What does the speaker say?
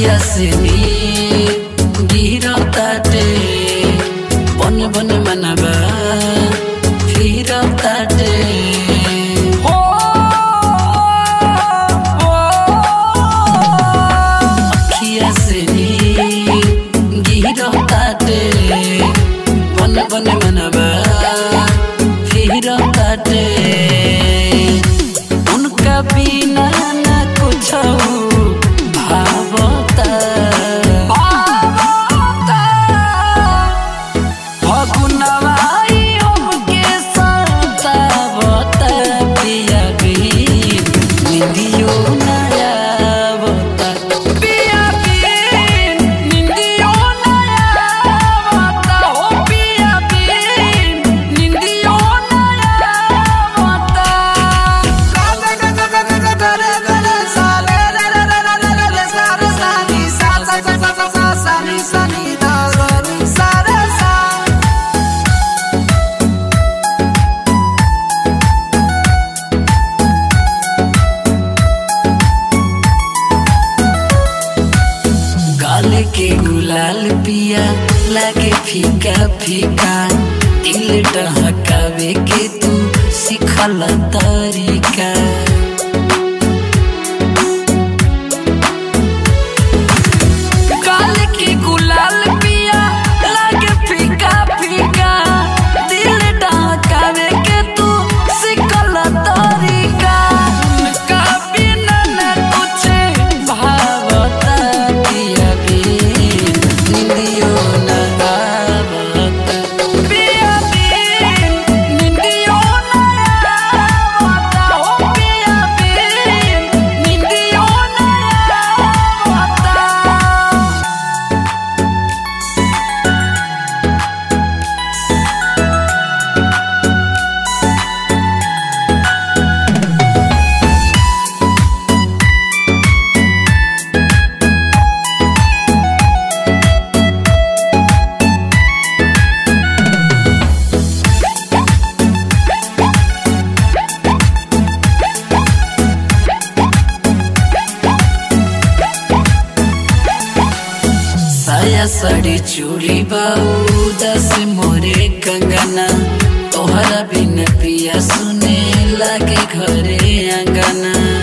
अखिया से गिरताटे बन बन मनबा फिरताटे अखिया से गिरताटे बन बन मनबा फिरताटे उनका बिना ना कुछ के गुलाल पिया लागे फीका फीका दिल टहकावे के तू सिखल तरीका गाल के गुलाल पिया लागे फीका फीका दिल टहकावे के तू सिखल तरीका उनका बिना न कुछ भावता साया साड़ी चूड़ी बाऊ दस मोरे कंगना तोहरा बिन पिया सुने लागे घरे अंगना।